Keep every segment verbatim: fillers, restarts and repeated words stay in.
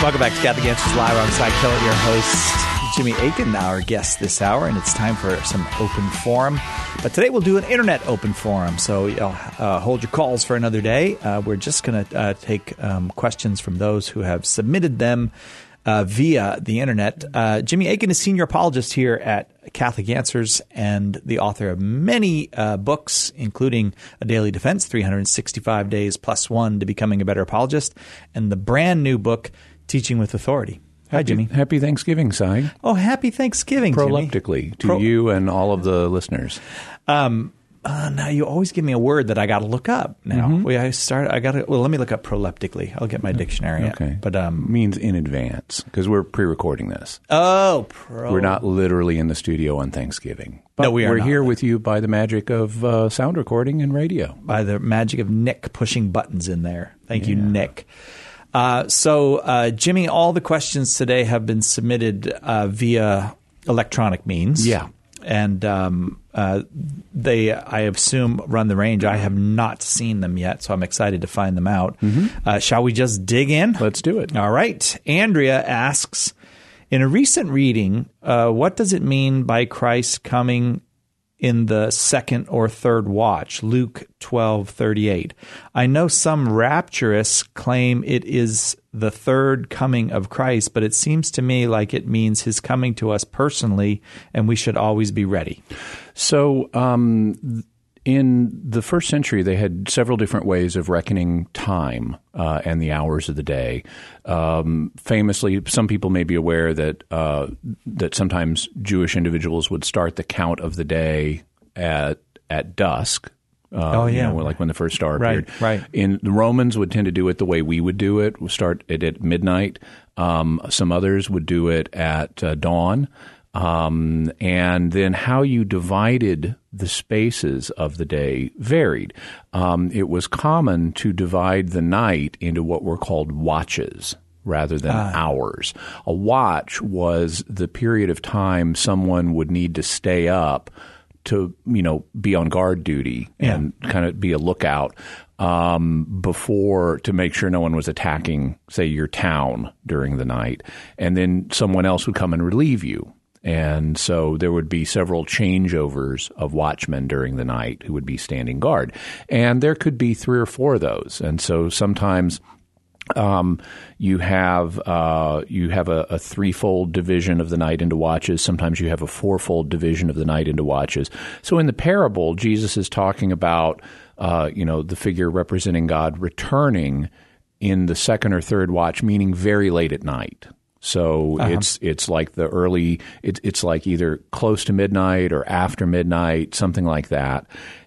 Welcome back to Catholic Answers Live. I'm Cy Kellett, your host, Jimmy Akin, our guest this hour, and it's time for some open forum. But today we'll do an internet open forum, so uh, hold your calls for another day. Uh, we're just going to uh, take um, questions from those who have submitted them uh, via the internet. Uh, Jimmy Akin is senior apologist here at Catholic Answers and the author of many uh, books, including A Daily Defense, three hundred sixty-five Days Plus One to Becoming a Better Apologist, and the brand new book, Teaching with Authority. Hi, happy, Jimmy. Happy Thanksgiving, Cy. Oh, happy Thanksgiving, Proleptically Jimmy. to Pro- you and all of the listeners. Um, uh, now, you always give me a word that I got to look up now. Mm-hmm. We, I start. I got to. Well, let me look up proleptically. I'll get my dictionary. Okay. Out. But um, means in advance because we're pre-recording this. Oh, pro. We're not literally in the studio on Thanksgiving. But no, we are We're not. here with you by the magic of uh, sound recording and radio. By the magic of Nick pushing buttons in there. Thank Yeah. you, Nick. Uh, so, uh, Jimmy, all the questions today have been submitted uh, via electronic means. Yeah. And um, uh, they, I assume, run the range. I have not seen them yet, so I'm excited to find them out. Mm-hmm. Uh, shall we just dig in? Let's do it. All right. Andrea asks, in a recent reading, uh, what does it mean by Christ coming in the second or third watch, Luke twelve thirty-eight. I know some rapturists claim it is the third coming of Christ, but it seems to me like it means his coming to us personally, and we should always be ready. So um, in the first century, they had several different ways of reckoning time uh, and the hours of the day. Um, famously, some people may be aware that uh, that sometimes Jewish individuals would start the count of the day at at dusk. Uh, oh yeah, you know, like when the first star right, appeared. Right. In the Romans would tend to do it the way we would do it. We'll start it at midnight. Um, some others would do it at uh, dawn. Um, and then how you divided the spaces of the day varied. Um, it was common to divide the night into what were called watches rather than ah. hours. A watch was the period of time someone would need to stay up to, you know, be on guard duty yeah. and kind of be a lookout um, before to make sure no one was attacking, say, your town during the night. And then someone else would come and relieve you. And so there would be several changeovers of watchmen during the night who would be standing guard. And there could be three or four of those. And so sometimes um, you have uh, you have a, a threefold division of the night into watches. Sometimes you have a fourfold division of the night into watches. So in the parable, Jesus is talking about uh, you know the figure representing God returning in the second or third watch, meaning very late at night. So uh-huh. it's it's like the early it's it's like either close to midnight or after midnight, something like that.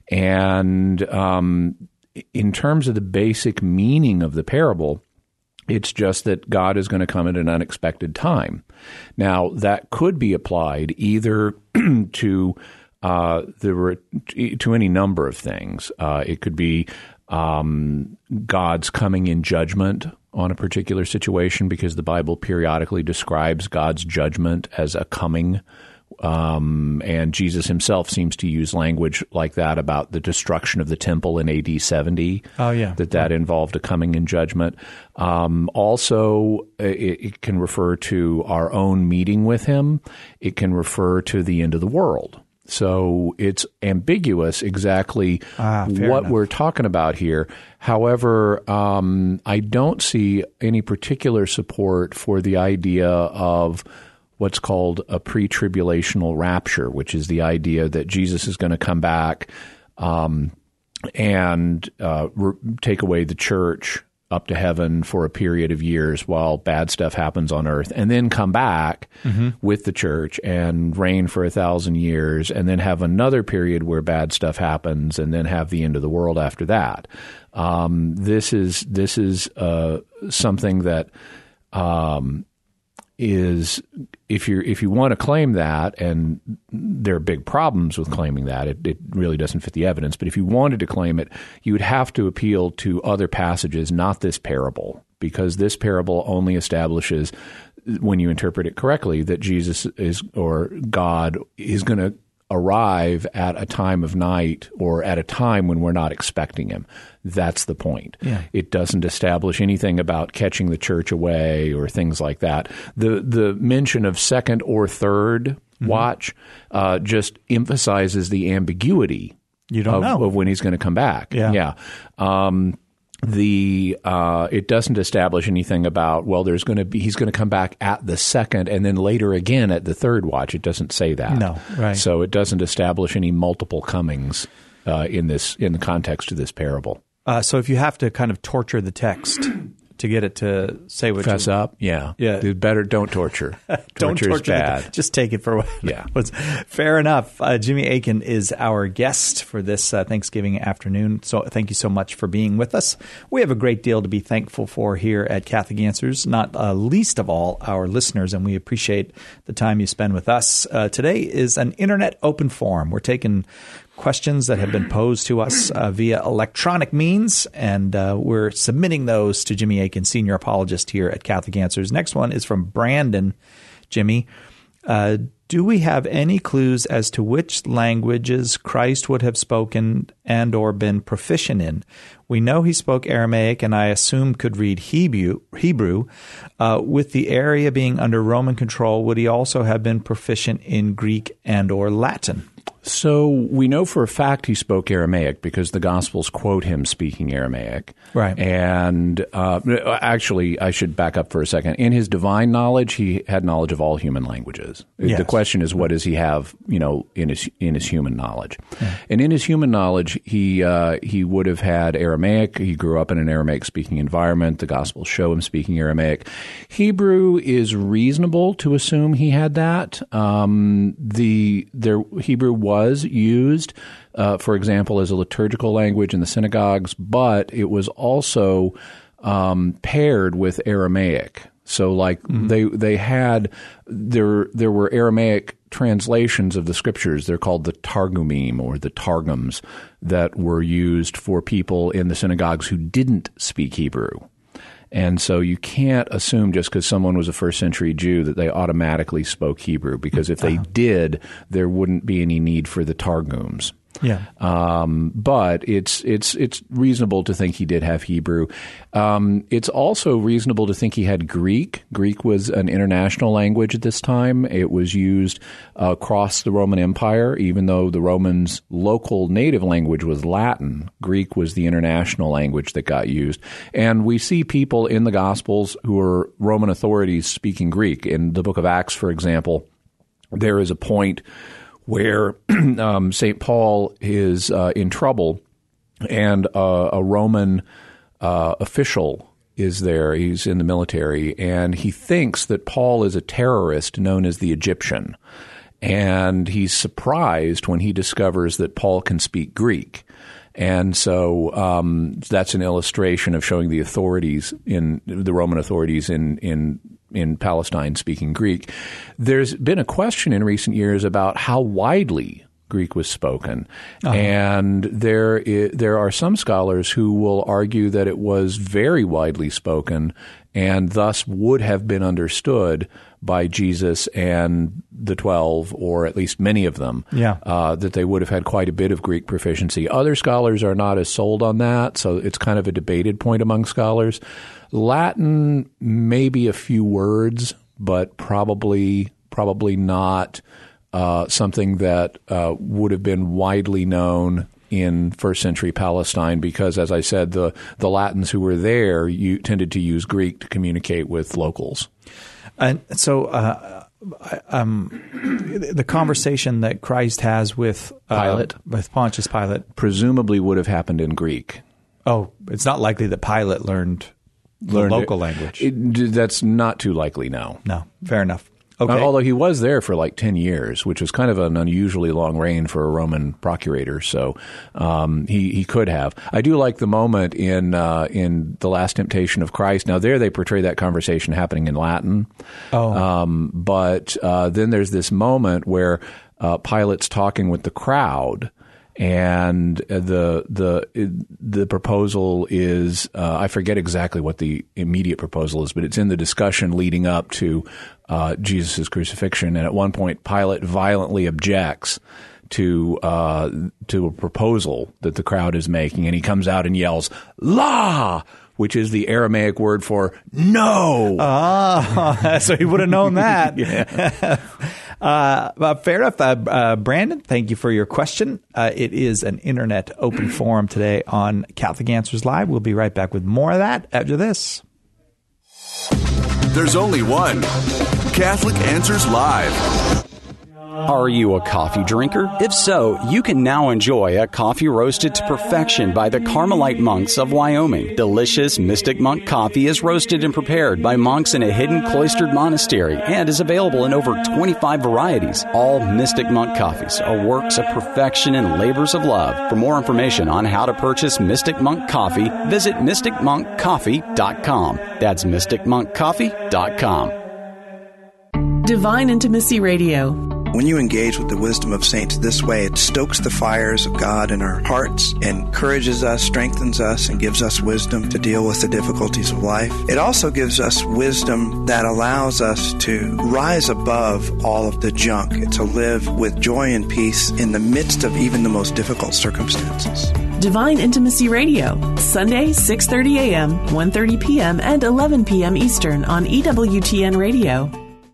And um, in terms of the basic meaning of the parable, it's just that God is going to come at an unexpected time. Now that could be applied either to uh, the to any number of things. Uh, it could be um, God's coming in judgment on a particular situation, because the Bible periodically describes God's judgment as a coming. Um, and Jesus himself seems to use language like that about the destruction of the temple in A D seventy. Oh, yeah. That that involved a coming in judgment. Um, also, it, it can refer to our own meeting with him. It can refer to the end of the world. So it's ambiguous exactly ah, what enough. we're talking about here. However, um, I don't see any particular support for the idea of what's called a pre-tribulational rapture, which is the idea that Jesus is going to come back um, and uh, re- take away the church up to heaven for a period of years while bad stuff happens on earth, and then come back mm-hmm. with the church and reign for a thousand years, and then have another period where bad stuff happens, and then have the end of the world after that. Um, this is this is uh, something that um, is, if you if you want to claim that, and there are big problems with claiming that, it, it really doesn't fit the evidence, but if you wanted to claim it, you would have to appeal to other passages, not this parable, because this parable only establishes, when you interpret it correctly, that Jesus is, or God is going to arrive at a time of night or at a time when we're not expecting him. That's the point. Yeah. It doesn't establish anything about catching the church away or things like that. The the mention of second or third mm-hmm. watch uh, just emphasizes the ambiguity you don't of, know. of when he's going to come back. Yeah. yeah. Um, the uh, it doesn't establish anything about, well, there's going to be he's going to come back at the second and then later again at the third watch. It doesn't say that. No, right. So it doesn't establish any multiple comings uh, in this in the context of this parable. Uh, so if you have to kind of torture the text to get it to say what Fess you up, yeah, yeah. Dude, better don't torture. don't torture torture is bad. The, just take it for what yeah. was fair enough. Uh, Jimmy Akin is our guest for this uh, Thanksgiving afternoon. So thank you so much for being with us. We have a great deal to be thankful for here at Catholic Answers, not uh, least of all our listeners, and we appreciate the time you spend with us. Uh, today is an internet open forum. We're taking questions that have been posed to us uh, via electronic means, and uh, we're submitting those to Jimmy Akin, senior apologist here at Catholic Answers. Next one is from Brandon. Jimmy, uh, do we have any clues as to which languages Christ would have spoken and or been proficient in? We know he spoke Aramaic and I assume could read Hebrew. Hebrew. Uh, with the area being under Roman control, would he also have been proficient in Greek and or Latin? So we know for a fact he spoke Aramaic because the Gospels quote him speaking Aramaic. Right. And uh, actually, I should back up for a second. In his divine knowledge, he had knowledge of all human languages. Yes. The question is, what does he have, you know, in his in his human knowledge? Yeah. And in his human knowledge, he uh, he would have had Aramaic. He grew up in an Aramaic-speaking environment. The Gospels show him speaking Aramaic. Hebrew is reasonable to assume he had that. Um, the there Hebrew was was used, uh, for example, as a liturgical language in the synagogues, but it was also um, paired with Aramaic. So, like mm-hmm. they they had there there were Aramaic translations of the scriptures. They're called the Targumim or the Targums that were used for people in the synagogues who didn't speak Hebrew. And so you can't assume just because someone was a first century Jew that they automatically spoke Hebrew, because if they uh-huh. did, there wouldn't be any need for the Targums. Yeah. Um, but it's it's it's reasonable to think he did have Hebrew. Um, it's also reasonable to think he had Greek. Greek was an international language at this time. It was used uh, across the Roman Empire, even though the Romans' local native language was Latin. Greek was the international language that got used. And we see people in the Gospels who are Roman authorities speaking Greek. In the book of Acts, for example, there is a point where um, Saint Paul is uh, in trouble, and uh, a Roman uh, official is there. He's in the military, and he thinks that Paul is a terrorist known as the Egyptian. And he's surprised when he discovers that Paul can speak Greek. And so um, that's an illustration of showing the authorities in the Roman authorities in in in Palestine speaking Greek. There's been a question in recent years about how widely Greek was spoken, uh-huh. and there is, there are some scholars who will argue that it was very widely spoken and thus would have been understood by Jesus and the twelve, or at least many of them, yeah. uh, that they would have had quite a bit of Greek proficiency. Other scholars are not as sold on that, so it's kind of a debated point among scholars. Latin, maybe a few words, but probably probably not uh, something that uh, would have been widely known in first century Palestine, because, as I said, the, the Latins who were there you, tended to use Greek to communicate with locals. And so uh, um, the conversation that Christ has with uh, Pilate, with Pontius Pilate, presumably would have happened in Greek. Oh, it's not likely that Pilate learned the learned local it. language. It, that's not too likely, no. No, fair enough. Okay. Uh, although he was there for like ten years, which was kind of an unusually long reign for a Roman procurator, so um, he he could have. I do like the moment in uh, in The Last Temptation of Christ. Now there they portray that conversation happening in Latin, oh. um, but uh, then there's this moment where uh, Pilate's talking with the crowd. And the the the proposal is uh, I forget exactly what the immediate proposal is, but it's in the discussion leading up to uh, Jesus' crucifixion. And at one point, Pilate violently objects to uh, to a proposal that the crowd is making, and he comes out and yells, "La!" which is the Aramaic word for no. Ah, so he would have known that. Yeah. uh, well, fair enough. Uh, uh, Brandon, thank you for your question. Uh, it is an internet open forum today on Catholic Answers Live. We'll be right back with more of that after this. There's only one Catholic Answers Live. Are you a coffee drinker? If so, you can now enjoy a coffee roasted to perfection by the Carmelite monks of Wyoming. Delicious Mystic Monk coffee is roasted and prepared by monks in a hidden cloistered monastery and is available in over twenty-five varieties. All Mystic Monk coffees are works of perfection and labors of love. For more information on how to purchase Mystic Monk coffee, visit mystic monk coffee dot com. That's mystic monk coffee dot com. Divine Intimacy Radio. When you engage with the wisdom of saints this way, it stokes the fires of God in our hearts, encourages us, strengthens us, and gives us wisdom to deal with the difficulties of life. It also gives us wisdom that allows us to rise above all of the junk, to live with joy and peace in the midst of even the most difficult circumstances. Divine Intimacy Radio, Sunday, six thirty a.m., one thirty p.m., and eleven p.m. Eastern on E W T N Radio.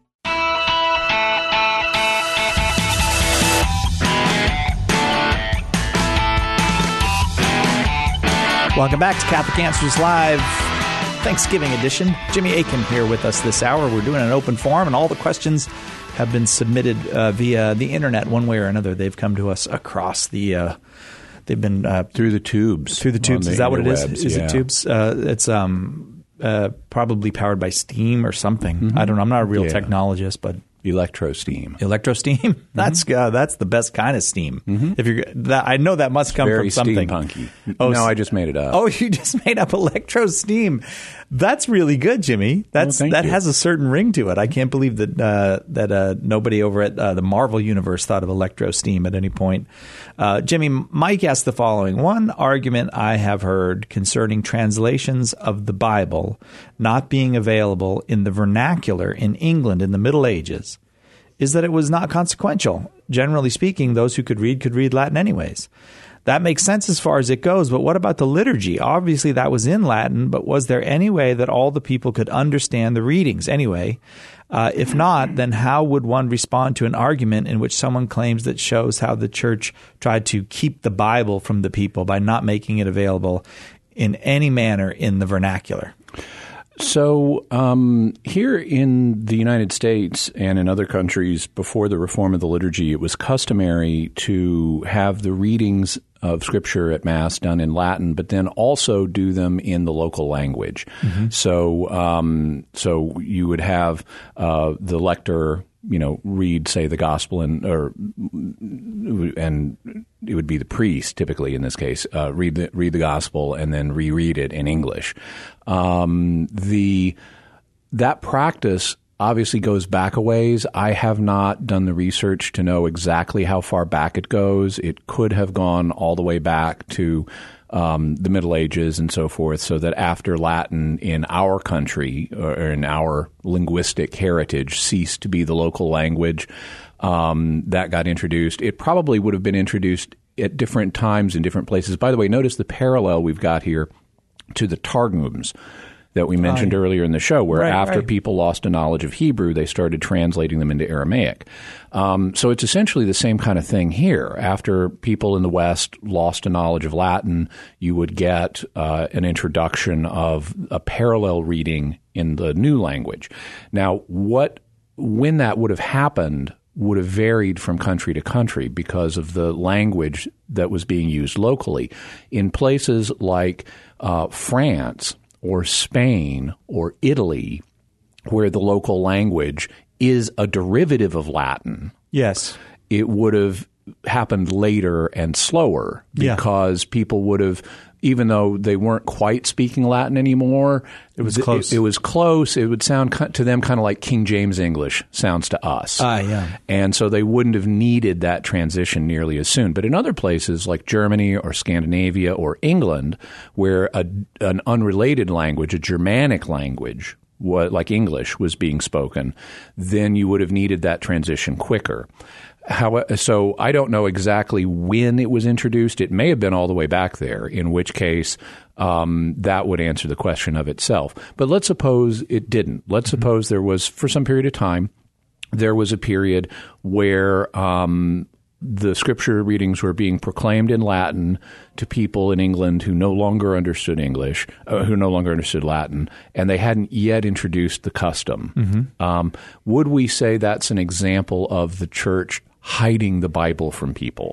Welcome back to Catholic Answers Live, Thanksgiving edition. Jimmy Akin here with us this hour. We're doing an open forum, and all the questions have been submitted uh, via the internet one way or another. They've come to us across the uh, – they've been uh, – Through the tubes. Through the tubes. The is that what it is? interwebs, Is yeah. it tubes? Uh, it's um, uh, probably powered by steam or something. Mm-hmm. I don't know. I'm not a real Yeah. technologist, but – Electro steam. Electro steam? That's uh, that's the best kind of steam. Mm-hmm. If you're, that, I know that must come Very from something. steampunky. Oh, no, I just made it up. Oh, you just made up electro steam. That's really good, Jimmy. That's Well, thank that you. has a certain ring to it. I can't believe that uh, that uh, nobody over at uh, the Marvel Universe thought of electro steam at any point. Uh, Jimmy, Mike asked the following: one argument I have heard concerning translations of the Bible not being available in the vernacular in England in the Middle Ages is that it was not consequential. Generally speaking, those who could read could read Latin anyways. That makes sense as far as it goes, but what about the liturgy? Obviously, that was in Latin, but was there any way that all the people could understand the readings anyway? Uh, if not, then how would one respond to an argument in which someone claims that shows how the church tried to keep the Bible from the people by not making it available in any manner in the vernacular? So um, here in the United States and in other countries before the reform of the liturgy, it was customary to have the readings of Scripture at Mass done in Latin, but then also do them in the local language. Mm-hmm. So, um, so you would have uh, the lector, you know, read, say, the gospel, and or and it would be the priest, typically in this case, uh, read the read the gospel and then reread it in English. Um, the that practice obviously goes back a ways. I have not done the research to know exactly how far back it goes. It could have gone all the way back to um, the Middle Ages and so forth, so that after Latin in our country or in our linguistic heritage ceased to be the local language, um, that got introduced. It probably would have been introduced at different times in different places. By the way, notice the parallel we've got here to the Targums that we mentioned Right. earlier in the show, where Right, after right. people lost a knowledge of Hebrew, they started translating them into Aramaic. Um, so it's essentially the same kind of thing here. After people in the West lost a knowledge of Latin, you would get uh, an introduction of a parallel reading in the new language. Now, what when that would have happened would have varied from country to country because of the language that was being used locally. In places like uh, France or Spain or Italy, where the local language is a derivative of Latin, Yes. it would have happened later and slower Yeah. because people would have, even though they weren't quite speaking Latin anymore, It was close. It, it was close. It would sound ki- to them kind of like King James English sounds to us. Ah, yeah. And so they wouldn't have needed that transition nearly as soon. But in other places like Germany or Scandinavia or England, where a, an unrelated language, a Germanic language, what, like English was being spoken, then you would have needed that transition quicker. How, so I don't know exactly when it was introduced. It may have been all the way back there, in which case um, that would answer the question of itself. But let's suppose it didn't. Let's mm-hmm. suppose there was, for some period of time, there was a period where um, the scripture readings were being proclaimed in Latin to people in England who no longer understood English, uh, who no longer understood Latin, and they hadn't yet introduced the custom. Mm-hmm. Um, would we say that's an example of the church hiding the Bible from people?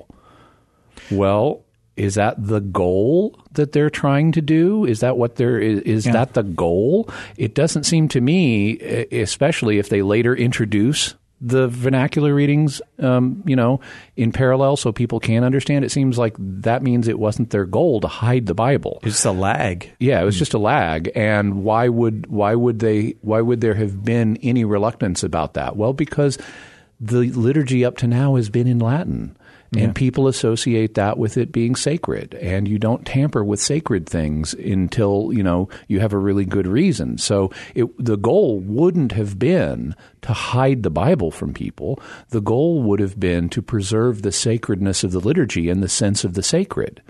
Well, is that the goal that they're trying to do? Is that what they're, is, is yeah. that the goal? It doesn't seem to me, especially if they later introduce the vernacular readings, um, you know, in parallel so people can understand. It seems like that means it wasn't their goal to hide the Bible. It's just a lag. Yeah, it was just a lag. And why would why would they why would there have been any reluctance about that? Well, because the liturgy up to now has been in Latin. And yeah. people associate that with it being sacred, and you don't tamper with sacred things until, you know, you have a really good reason. So it, the goal wouldn't have been to hide the Bible from people. The goal would have been to preserve the sacredness of the liturgy and the sense of the sacred.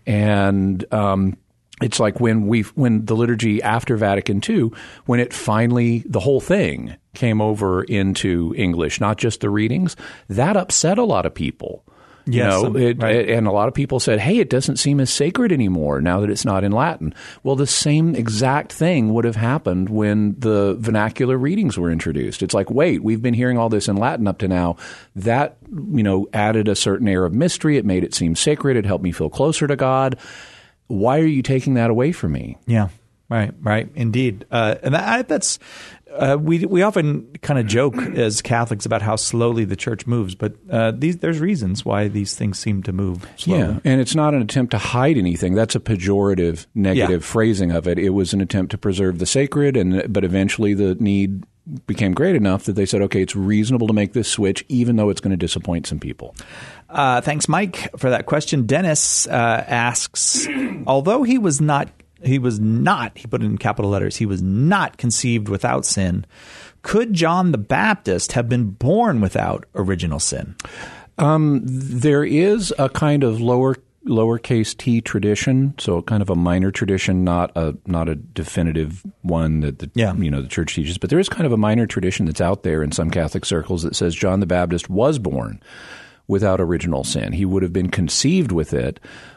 And um, it's like when we when the liturgy after Vatican Two, when it finally, the whole thing came over into English, not just the readings, that upset a lot of people. You yes, know, it, right. it, and a lot of people said, hey, it doesn't seem as sacred anymore now that it's not in Latin. Well, the same exact thing would have happened when the vernacular readings were introduced. It's like, wait, we've been hearing all this in Latin up to now. That, you know, added a certain air of mystery. It made it seem sacred. It helped me feel closer to God. Why are you taking that away from me? Yeah, right, right, indeed. Uh, and that, that's uh, we we often kind of joke as Catholics about how slowly the church moves, but uh, these there's reasons why these things seem to move slowly. Yeah, and it's not an attempt to hide anything. That's a pejorative, negative yeah. phrasing of it. It was an attempt to preserve the sacred, and but eventually the need became great enough that they said, okay, it's reasonable to make this switch, even though it's going to disappoint some people. Uh, thanks, Mike, for that question. Dennis uh, asks, although he was not, he was not, he put it in capital letters, he was not conceived without sin, could John the Baptist have been born without original sin? Um, there is a kind of lower lowercase t tradition, so kind of a minor tradition, not a not a definitive one that the yeah. you know the church teaches, but there is kind of a minor tradition that's out there in some Catholic circles that says John the Baptist was born without original sin. He would have been conceived with it,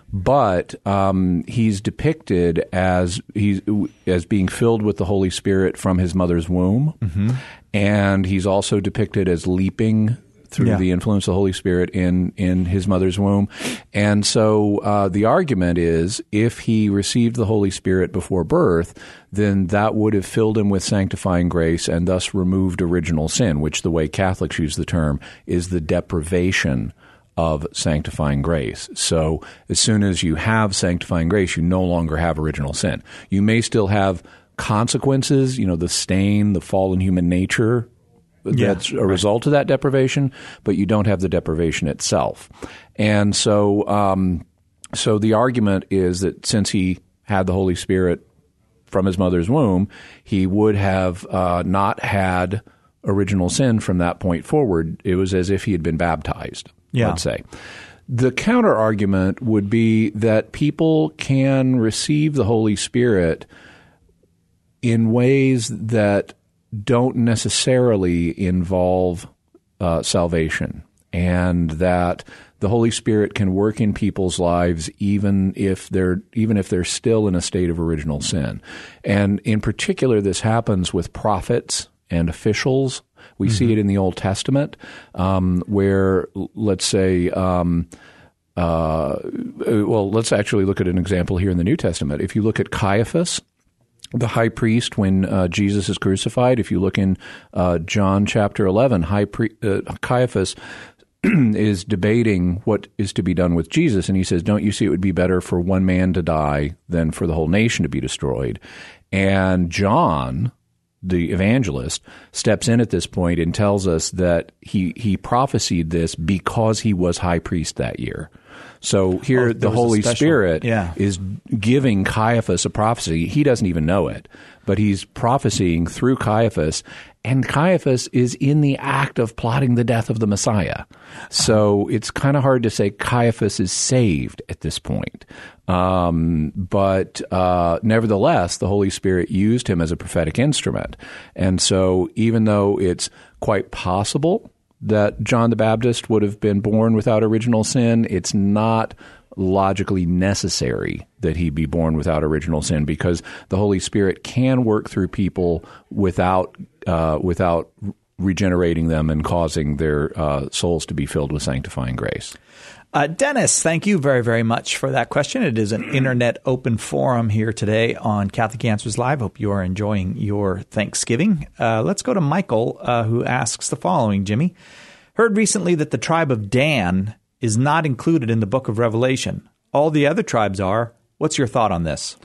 but um, he's depicted as he's as being filled with the Holy Spirit from his mother's womb, mm-hmm. and he's also depicted as leaping through yeah. the influence of the Holy Spirit in, in his mother's womb. And so uh, the argument is if he received the Holy Spirit before birth, then that would have filled him with sanctifying grace and thus removed original sin, which the way Catholics use the term is the deprivation of sanctifying grace. So as soon as you have sanctifying grace, you no longer have original sin. You may still have consequences, you know, the stain, the fallen human nature, that's yeah, a result right. of that deprivation, but you don't have the deprivation itself. And so um, so the argument is that since he had the Holy Spirit from his mother's womb, he would have uh, not had original sin from that point forward. It was as if he had been baptized, yeah. let's say. The counter argument would be that people can receive the Holy Spirit in ways that don't necessarily involve uh, salvation, and that the Holy Spirit can work in people's lives even if they're even if they're still in a state of original sin. And in particular, this happens with prophets and officials. We mm-hmm. see it in the Old Testament, um, where, let's say, um, uh, well, let's actually look at an example here in the New Testament. If you look at Caiaphas, the high priest, when uh, Jesus is crucified, if you look in uh, John chapter eleven, high pri- uh, Caiaphas is debating what is to be done with Jesus, and he says, don't you see it would be better for one man to die than for the whole nation to be destroyed? And John, the evangelist, steps in at this point and tells us that he, he prophesied this because he was high priest that year. So here Oh, the there was a Holy special- Spirit yeah. is giving Caiaphas a prophecy. He doesn't even know it, but he's prophesying through Caiaphas, and Caiaphas is in the act of plotting the death of the Messiah. So it's kind of hard to say Caiaphas is saved at this point. Um, but uh, nevertheless, the Holy Spirit used him as a prophetic instrument. And so even though it's quite possible that John the Baptist would have been born without original sin, it's not logically necessary that he be born without original sin, because the Holy Spirit can work through people without uh, without regenerating them and causing their uh, souls to be filled with sanctifying grace. Uh, Dennis, thank you very, very much for that question. It is an internet open forum here today on Catholic Answers Live. Hope you are enjoying your Thanksgiving. Uh, let's go to Michael, uh, who asks the following, Jimmy. Heard recently that the tribe of Dan is not included in the book of Revelation. All the other tribes are. What's your thought on this?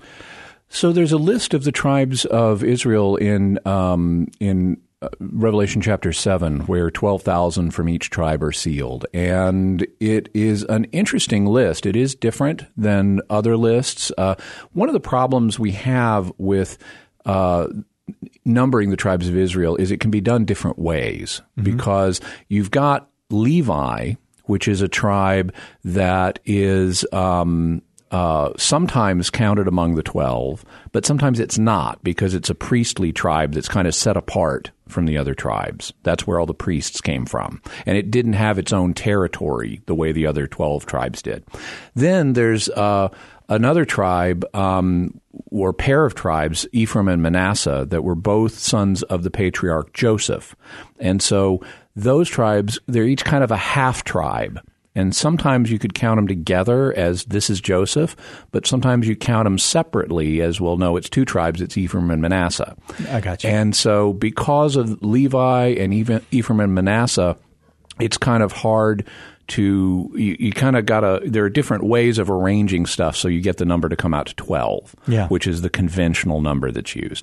So there's a list of the tribes of Israel in um, in uh, Revelation chapter seven, where twelve thousand from each tribe are sealed. And it is an interesting list. It is different than other lists. Uh, one of the problems we have with uh, numbering the tribes of Israel is it can be done different ways, mm-hmm. because you've got Levi, which is a tribe that is um, uh, sometimes counted among the twelve, but sometimes it's not, because it's a priestly tribe that's kind of set apart from the other tribes. That's where all the priests came from. And it didn't have its own territory the way the other twelve tribes did. Then there's uh, another tribe, um, or pair of tribes, Ephraim and Manasseh, that were both sons of the patriarch Joseph. And so those tribes, they're each kind of a half tribe. And sometimes you could count them together as this is Joseph, but sometimes you count them separately as, well, no, it's two tribes, it's Ephraim and Manasseh. I got you. And so because of Levi and even Ephraim and Manasseh, it's kind of hard to, you, you kind of got to, there are different ways of arranging stuff so you get the number to come out to twelve, yeah. which is the conventional number that's used.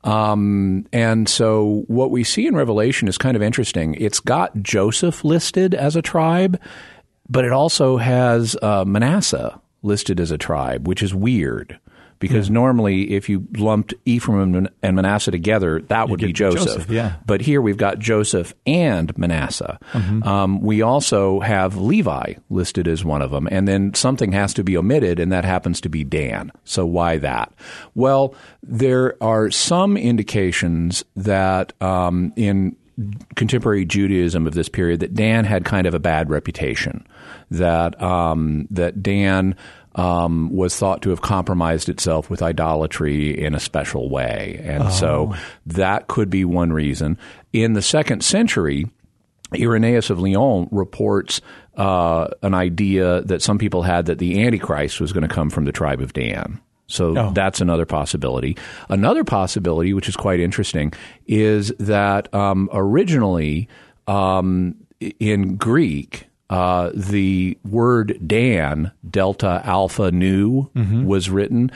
Um, and so what we see in Revelation is kind of interesting. It's got Joseph listed as a tribe, but it also has uh, Manasseh listed as a tribe, which is weird. Because yeah. normally, if you lumped Ephraim and Manasseh together, that would be Joseph. Joseph yeah. But here we've got Joseph and Manasseh. Mm-hmm. Um, we also have Levi listed as one of them. And then something has to be omitted, and that happens to be Dan. So why that? Well, there are some indications that um, in contemporary Judaism of this period that Dan had kind of a bad reputation, that um, that Dan um, was thought to have compromised itself with idolatry in a special way. And oh. so that could be one reason. In the second century, Irenaeus of Lyon reports uh, an idea that some people had that the Antichrist was going to come from the tribe of Dan. So oh. that's another possibility. Another possibility, which is quite interesting, is that um, originally um, in Greek, uh, the word Dan, delta, alpha, nu, mm-hmm. was written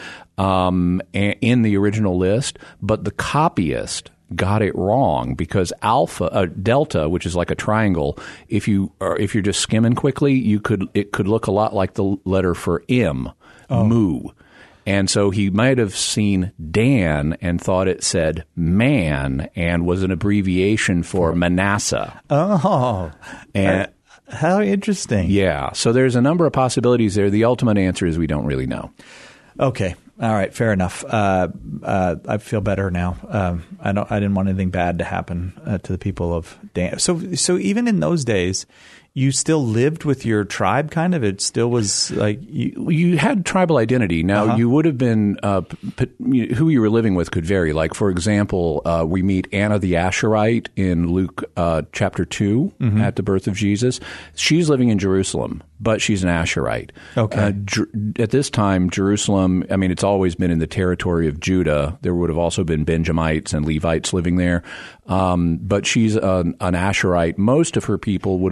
um, in the original list, but the copyist got it wrong because alpha, uh, delta, which is like a triangle, if you are, if you're just skimming quickly, you could it could look a lot like the letter for M, oh. mu. And so he might have seen Dan and thought it said man and was an abbreviation for Manasseh. Oh, and uh, how interesting. Yeah. So there's a number of possibilities there. The ultimate answer is we don't really know. Okay. All right. Fair enough. Uh, uh, I feel better now. Um, I don't. I didn't want anything bad to happen uh, to the people of Dan. So, so even in those days, you still lived with your tribe, kind of? It still was like... You, you had tribal identity. Now, uh-huh. you would have been... Uh, p- p- who you were living with could vary. Like, for example, uh, we meet Anna the Asherite in Luke uh, chapter two mm-hmm. at the birth of Jesus. She's living in Jerusalem, but she's an Asherite. Okay. Uh, Jer- at this time, Jerusalem, I mean, it's always been in the territory of Judah. There would have also been Benjamites and Levites living there. Um, but she's an, an Asherite. Most of her people would have either lived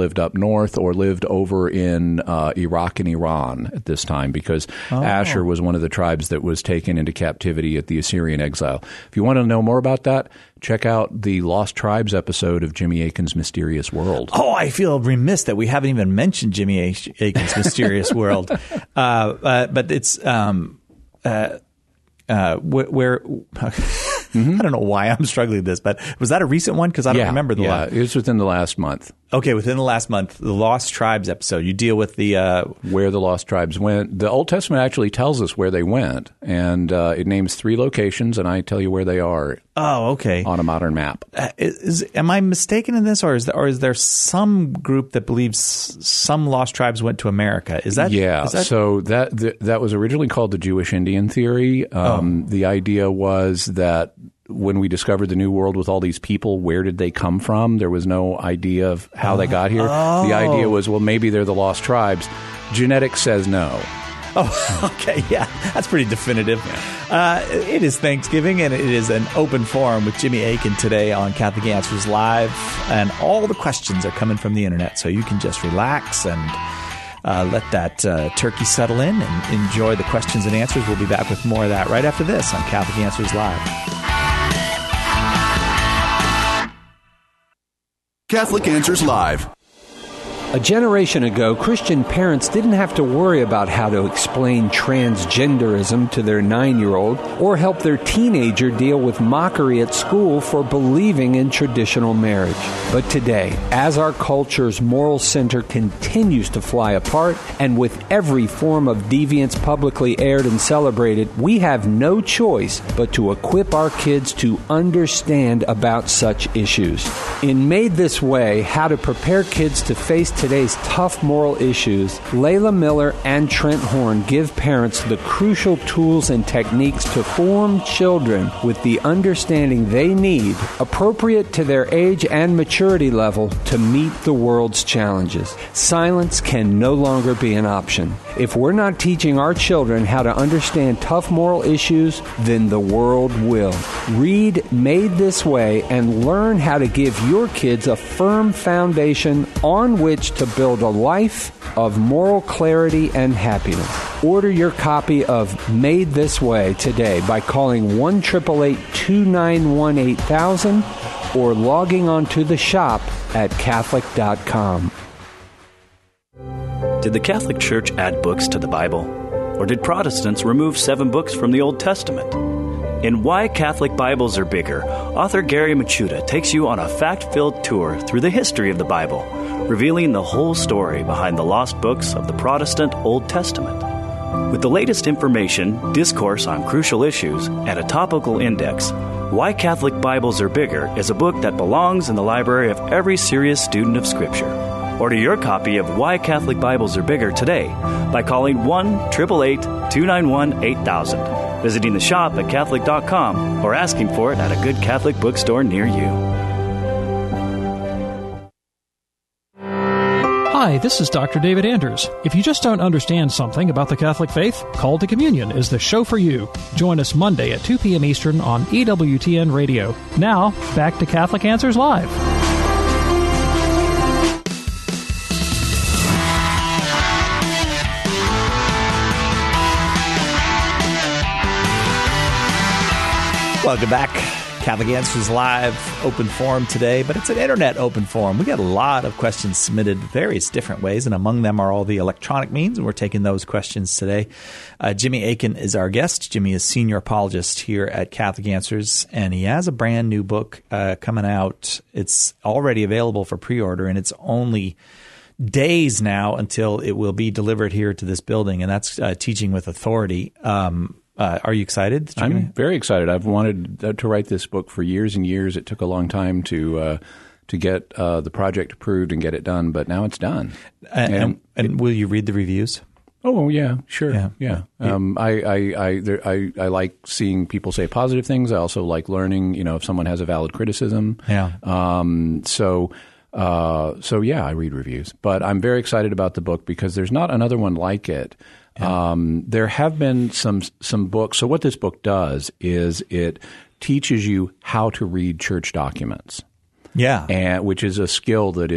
lived up north or lived over in uh, Iraq and Iran at this time, because oh. Asher was one of the tribes that was taken into captivity at the Assyrian exile. If you want to know more about that, check out the Lost Tribes episode of Jimmy Akin's Mysterious World. Oh, I feel remiss that we haven't even mentioned Jimmy Akin's Mysterious World. Uh, uh, but it's um, uh, uh, where... where mm-hmm. I don't know why I'm struggling with this, but was that a recent one? Because I don't yeah, remember the yeah, last. It was within the last month. Okay, within the last month, the Lost Tribes episode. You deal with the uh, where the Lost Tribes went. The Old Testament actually tells us where they went, and uh, it names three locations, and I tell you where they are. Oh, okay. On a modern map. Uh, is, am I mistaken in this, or is there, or is there some group that believes some Lost Tribes went to America? Is that yeah? Is that... So that th- that was originally called the Jewish Indian theory. Um, oh. The idea was that when we discovered the New World with all these people, where did they come from? There was no idea of how they got here. Oh. The idea was, well, maybe they're the Lost Tribes. Genetics says no. Oh, okay. Yeah, that's pretty definitive. Yeah. Uh, it is Thanksgiving, and it is an open forum with Jimmy Akin today on Catholic Answers Live. And all the questions are coming from the internet, so you can just relax and uh, let that uh, turkey settle in and enjoy the questions and answers. We'll be back with more of that right after this on Catholic Answers Live. Catholic Answers Live. A generation ago, Christian parents didn't have to worry about how to explain transgenderism to their nine-year-old or help their teenager deal with mockery at school for believing in traditional marriage. But today, as our culture's moral center continues to fly apart, and with every form of deviance publicly aired and celebrated, we have no choice but to equip our kids to understand about such issues. In Made This Way, How to Prepare Kids to Face Today's Tough Moral Issues, Layla Miller and Trent Horn give parents the crucial tools and techniques to form children with the understanding they need, appropriate to their age and maturity level, to meet the world's challenges. Silence can no longer be an option. If we're not teaching our children how to understand tough moral issues, then the world will. Read Made This Way and learn how to give your kids a firm foundation on which to build a life of moral clarity and happiness. Order your copy of Made This Way today by calling one eight eight eight, two nine one, eight thousand or logging on to the shop at Catholic dot com. Did the Catholic Church add books to the Bible? Or did Protestants remove seven books from the Old Testament? In Why Catholic Bibles Are Bigger, author Gary Machuda takes you on a fact-filled tour through the history of the Bible, revealing the whole story behind the lost books of the Protestant Old Testament. With the latest information, discourse on crucial issues, and a topical index, Why Catholic Bibles Are Bigger is a book that belongs in the library of every serious student of Scripture. Order your copy of Why Catholic Bibles Are Bigger today by calling one eight eight eight, two nine one, eight thousand, visiting the shop at Catholic dot com, or asking for it at a good Catholic bookstore near you. Hi, this is Doctor David Anders. If you just don't understand something about the Catholic faith, Call to Communion is the show for you. Join us Monday at two p.m. Eastern on E W T N Radio. Now, back to Catholic Answers Live. Welcome back. Catholic Answers Live, open forum today, but it's an internet open forum. We got a lot of questions submitted various different ways, and among them are all the electronic means, and we're taking those questions today. Uh, Jimmy Akin is our guest. Jimmy is senior apologist here at Catholic Answers, and he has a brand new book uh, coming out. It's already available for pre-order, and it's only days now until it will be delivered here to this building, and that's uh, Teaching with Authority. Um Uh, are you excited? I'm very excited. I've wanted to write this book for years and years. It took a long time to uh, to get uh, the project approved and get it done, but now it's done. And, and, and it, will you read the reviews? Oh yeah, sure, yeah. yeah. Um, I I I, there, I I like seeing people say positive things. I also like learning, you know, if someone has a valid criticism. Yeah. Um. So. Uh. So yeah, I read reviews, but I'm very excited about the book because there's not another one like it. Yeah. Um, there have been some some books. So what this book does is it teaches you how to read church documents. Yeah, and which is a skill that is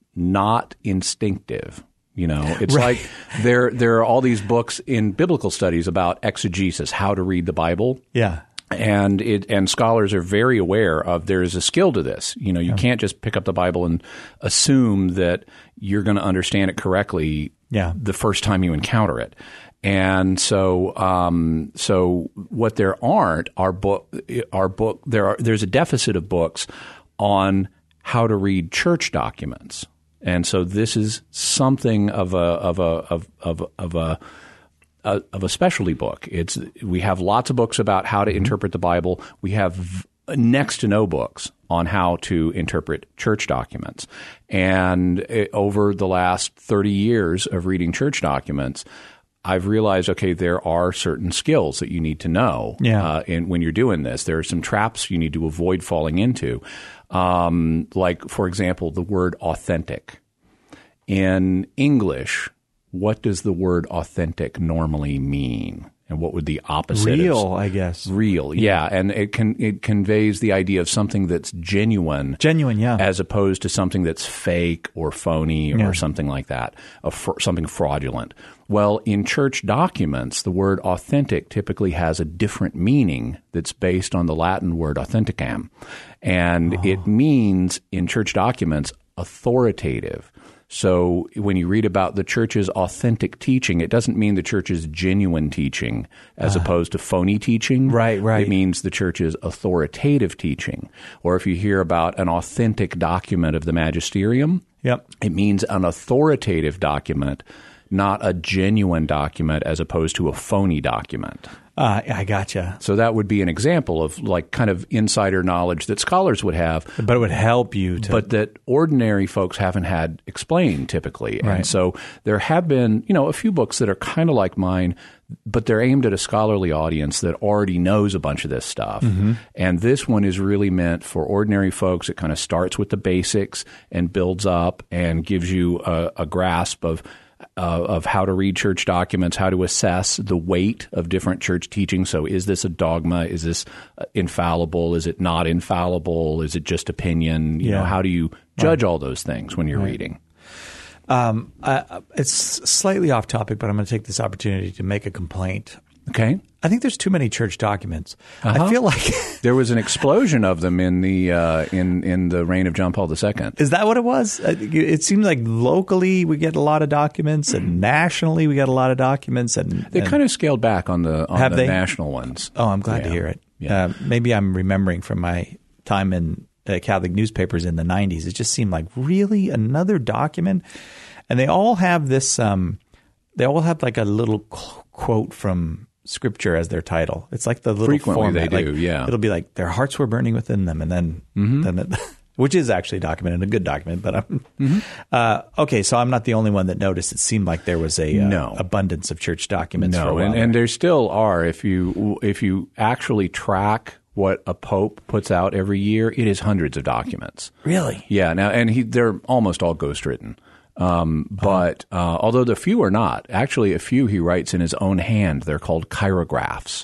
not instinctive. You know, it's Right. like there there are all these books in biblical studies about exegesis, how to read the Bible. Yeah. And it and scholars are very aware of there is a skill to this. You know, you Yeah. can't just pick up the Bible and assume that you're going to understand it correctly Yeah. the first time you encounter it. And so, um, so what there aren't are book are book there are there's a deficit of books on how to read church documents. And so this is something of a of a of of of a, a of a specialty book. It's we have lots of books about how to interpret the Bible. We have next to no books on how to interpret church documents. And it, over the last thirty years of reading church documents, I've realized, okay, there are certain skills that you need to know Yeah. uh, in, when you're doing this. There are some traps you need to avoid falling into. Um, like, for example, the word authentic. In English, what does the word authentic normally mean? And what would the opposite of Real, I guess. Real, yeah. And it can it conveys the idea of something that's genuine. Genuine, yeah. As opposed to something that's fake or phony or Yeah. something like that, a fr- something fraudulent. Well, in church documents, the word authentic typically has a different meaning that's based on the Latin word authenticam. And Oh. it means, in church documents, authoritative. So when you read about the church's authentic teaching, it doesn't mean the church's genuine teaching as Uh, opposed to phony teaching. Right, right. It means the church's authoritative teaching. Or if you hear about an authentic document of the magisterium, Yep. it means an authoritative document, not a genuine document as opposed to a phony document. Uh, I gotcha. So that would be an example of like kind of insider knowledge that scholars would have. But it would help you to. But that ordinary folks haven't had explained typically. Right. And so there have been, you know, a few books that are kind of like mine, but they're aimed at a scholarly audience that already knows a bunch of this stuff. Mhm. And this one is really meant for ordinary folks. It kind of starts with the basics and builds up and gives you a, a grasp of Uh, of how to read church documents, how to assess the weight of different church teachings. So is this a dogma? Is this uh, infallible? Is it not infallible? Is it just opinion? You Yeah. know, how do you judge Right. all those things when you're Right. reading? Um, I, it's slightly off topic, but I'm going to take this opportunity to make a complaint. Okay. I think there's too many church documents. Uh-huh. I feel like there was an explosion of them in the uh, in in the reign of John Paul the Second. Is that what it was? Uh, It seems like locally we get a lot of documents, and nationally we get a lot of documents. And They and kind of scaled back on the on Have the they? national ones. Oh, I'm glad to Yeah. hear it. Yeah. Uh, maybe I'm remembering from my time in uh, Catholic newspapers in the nineties. It just seemed like really another document, and they all have this. Um, they all have like a little qu- quote from Scripture as their title. It's like the little Frequently format. they do, like, yeah. It'll be like their hearts were burning within them, and then Mm-hmm. then it, which is actually documented, a good document. But I'm, Mm-hmm. uh, okay, so I'm not the only one that noticed. It seemed like there was a uh, No. abundance of church documents. for a No, while and, there. and there still are. If you if you actually track what a pope puts out every year, it is hundreds of documents. Really? Yeah. Now, and he they're almost all ghostwritten. Um, but uh, although the few are not, actually a few he writes in his own hand. They're called chirographs.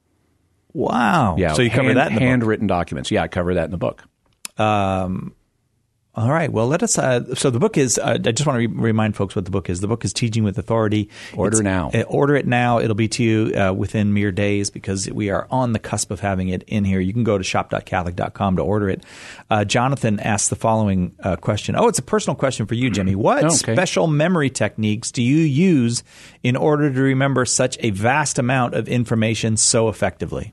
Wow. Yeah. So you cover hand- that in the book. handwritten documents. Yeah, I cover that in the book. Um, all right. Well, let us. Uh, so the book is. Uh, I just want to re- remind folks what the book is. The book is Teaching with Authority. Order It's- now. uh, order it now. It'll be to you uh, within mere days because we are on the cusp of having it in here. You can go to shop dot catholic dot com to order it. Uh, Jonathan asked the following uh, question. Oh, it's a personal question for you, Jimmy. What Oh, okay. special memory techniques do you use in order to remember such a vast amount of information so effectively?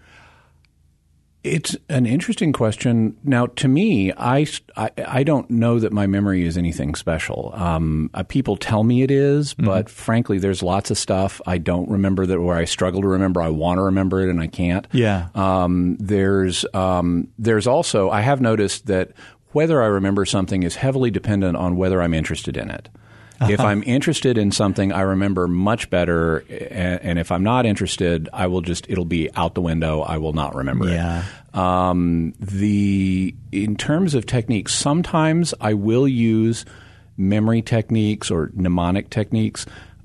It's an interesting question. Now, to me, I, I, I don't know that my memory is anything special. Um, uh, people tell me it is, but frankly, there's lots of stuff I don't remember that where I struggle to remember. I want to remember it and I can't. Yeah. Um, there's um, there's also I have noticed that whether I remember something is heavily dependent on whether I'm interested in it. If I'm interested in something, I remember much better, and, and if I'm not interested, I will just it'll be out the window. I will not remember Yeah. it. Um, the in terms of techniques, sometimes I will use memory techniques or mnemonic techniques.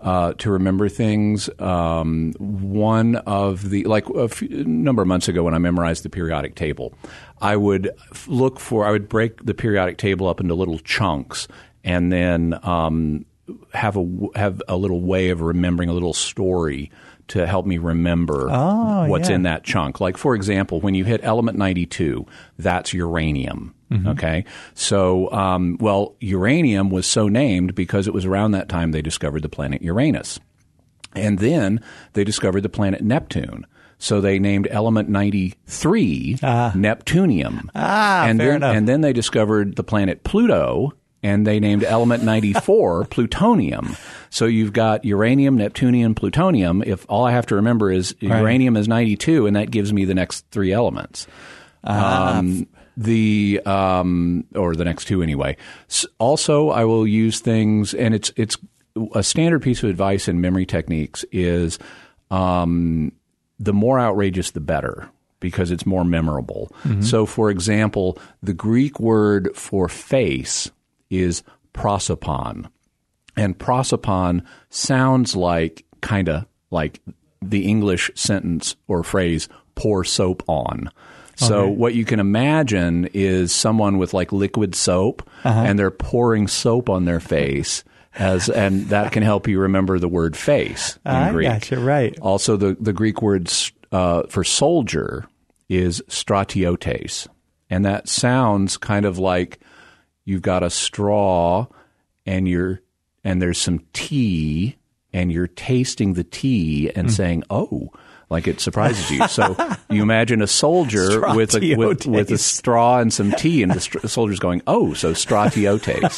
uh, to remember things. Um, one of the, like a, few, a number of months ago when I memorized the periodic table, I would look for, I would break the periodic table up into little chunks and then um, have a have a little way of remembering a little story to help me remember oh, what's yeah. in that chunk. Like, for example, when you hit element ninety-two, that's uranium. Mm-hmm. Okay. So, um, well, uranium was so named because it was around that time they discovered the planet Uranus. And then they discovered the planet Neptune. So they named element ninety-three ah. Neptunium. Ah, and fair then, enough. And then they discovered the planet Pluto, and they named element ninety-four Plutonium. So you've got uranium, Neptunium, Plutonium. If all I have to remember is right. uranium is ninety-two, and that gives me the next three elements. Ah. Um, the um, or the next two anyway. Also, I will use things, and it's it's a standard piece of advice in memory techniques is um, the more outrageous, the better, because it's more memorable. Mm-hmm. So, for example, the Greek word for face is prosopon, and prosopon sounds like kind of like the English sentence or phrase "pour soap on." So okay. what you can imagine is someone with like liquid soap, uh-huh. and they're pouring soap on their face, as and that can help you remember the word face in I Greek. Gotcha, right. Also, the, the Greek word uh, for soldier is stratiotes, and that sounds kind of like you've got a straw and you're and there's some tea and you're tasting the tea and mm. saying, "Oh." Like it surprises you. So you imagine a soldier with a, with, with a straw and some tea, and the, str- the soldier's going, "Oh, so stratiotes."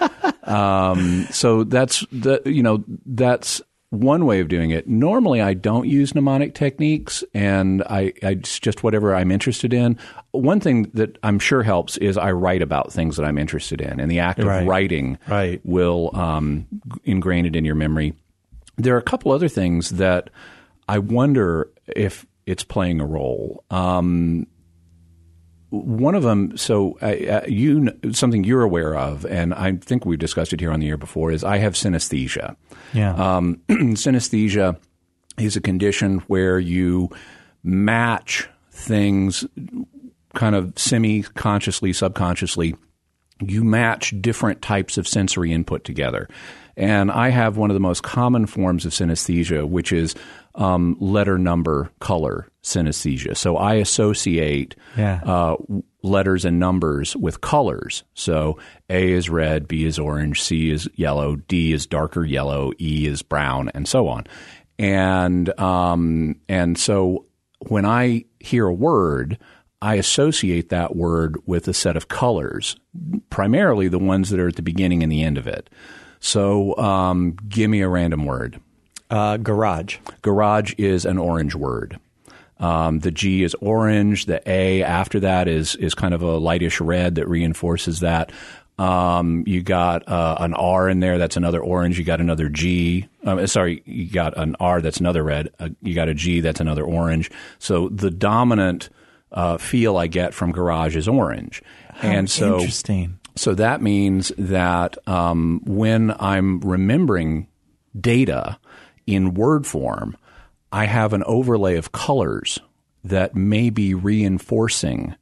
um, so that's the you know that's one way of doing it. Normally, I don't use mnemonic techniques, and I, I it's just whatever I'm interested in. One thing that I'm sure helps is I write about things that I'm interested in, and the act of right. writing right. will um, ingrain it in your memory. There are a couple other things that I wonder if it's playing a role. Um, one of them, so uh, you something you're aware of, and I think we've discussed it here on the air before, is I have synesthesia. Yeah. Um, synesthesia is a condition where you match things kind of semi-consciously, subconsciously. You match different types of sensory input together. And I have one of the most common forms of synesthesia, which is um, letter, number, color synesthesia. So I associate yeah. uh, letters and numbers with colors. So A is red, B is orange, C is yellow, D is darker yellow, E is brown, and so on. And um, and so when I hear a word, I associate that word with a set of colors, primarily the ones that are at the beginning and the end of it. So um, give me a random word. Uh, garage. Garage is an orange word. Um, the G is orange. The A after that is is kind of a lightish red that reinforces that. Um, you got uh, an R in there. That's another orange. You got another G. Um, sorry, you got an R. That's another red. Uh, you got a G. That's another orange. So the dominant uh, feel I get from garage is orange. How and so interesting. So that means that um, when I'm remembering data in word form, I have an overlay of colors that may be reinforcing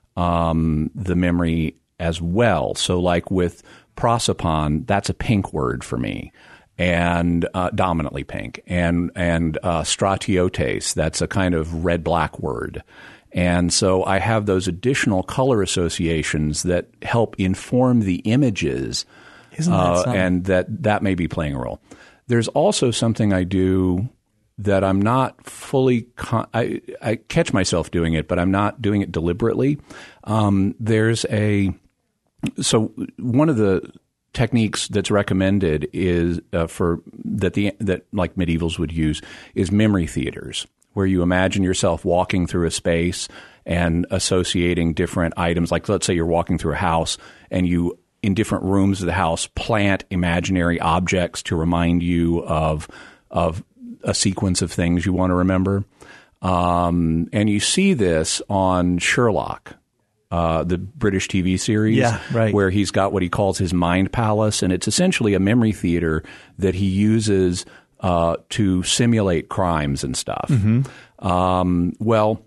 um, the memory as well. So like with prosopon, that's a pink word for me, and uh, dominantly pink. And, and uh, stratiotes, that's a kind of red-black word. And so I have those additional color associations that help inform the images, Isn't that uh, something? and that that may be playing a role. There's also something I do that I'm not fully con- – I, I catch myself doing it, but I'm not doing it deliberately. Um, there's a – so one of the techniques that's recommended is uh, for that the that like medievals would use is memory theaters, where you imagine yourself walking through a space and associating different items. Like let's say you're walking through a house and you, in different rooms of the house, plant imaginary objects to remind you of of a sequence of things you want to remember. Um, and you see this on Sherlock. uh, the British T V series, Yeah, right. where he's got what he calls his mind palace, and it's essentially a memory theater that he uses uh, to simulate crimes and stuff. Mm-hmm. Um, well,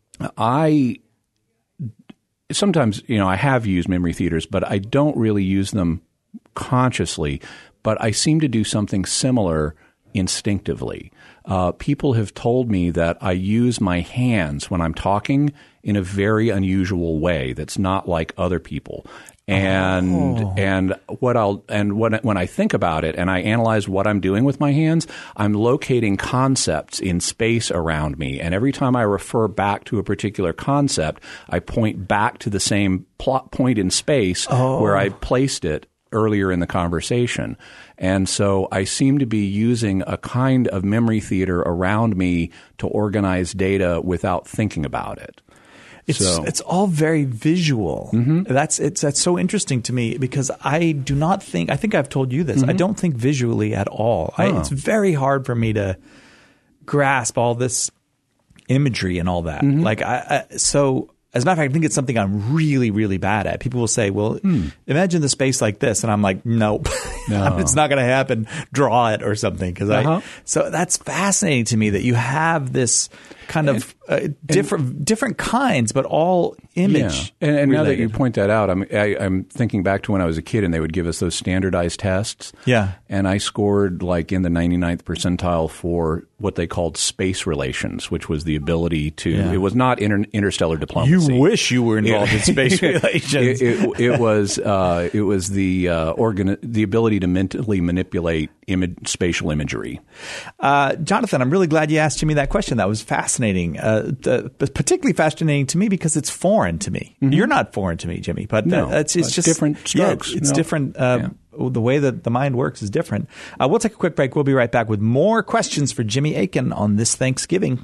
I sometimes, you know, I have used memory theaters, but I don't really use them consciously. But I seem to do something similar instinctively. Uh, people have told me that I use my hands when I'm talking in a very unusual way that's not like other people. And oh. and what I'll and when when I think about it and I analyze what I'm doing with my hands, I'm locating concepts in space around me. And every time I refer back to a particular concept, I point back to the same plot point in space oh. where I placed it earlier in the conversation. And so I seem to be using a kind of memory theater around me to organize data without thinking about it. It's so. it's all very visual. Mm-hmm. That's it's that's so interesting to me because I do not think – I think I've told you this. Mm-hmm. I don't think visually at all. Oh. I, it's very hard for me to grasp all this imagery and all that. Mm-hmm. Like I, I so – As a matter of fact, I think it's something I'm really, really bad at. People will say, well, hmm. imagine the space like this. And I'm like, nope, no. it's not going to happen. Draw it or something. Cause uh-huh. I, so that's fascinating to me that you have this kind of uh, different, and, different kinds, but all image. Yeah. And, and now that related. you point that out, I'm, I, I'm thinking back to when I was a kid and they would give us those standardized tests. Yeah. And I scored like in the ninety-ninth percentile for what they called space relations, which was the ability to, yeah. it was not inter, interstellar diplomacy. You wish you were involved in space relations. It, it, it was, uh, it was the, uh, organ, the ability to mentally manipulate image, spatial imagery. Uh, Jonathan, I'm really glad you asked me that question. That was fascinating. Uh, the, particularly fascinating to me because it's foreign to me. Mm-hmm. You're not foreign to me, Jimmy, but no, uh, it's, it's just different strokes. Yeah, it's no. different. Uh, yeah. The way that the mind works is different. Uh, we'll take a quick break. We'll be right back with more questions for Jimmy Akin on this Thanksgiving.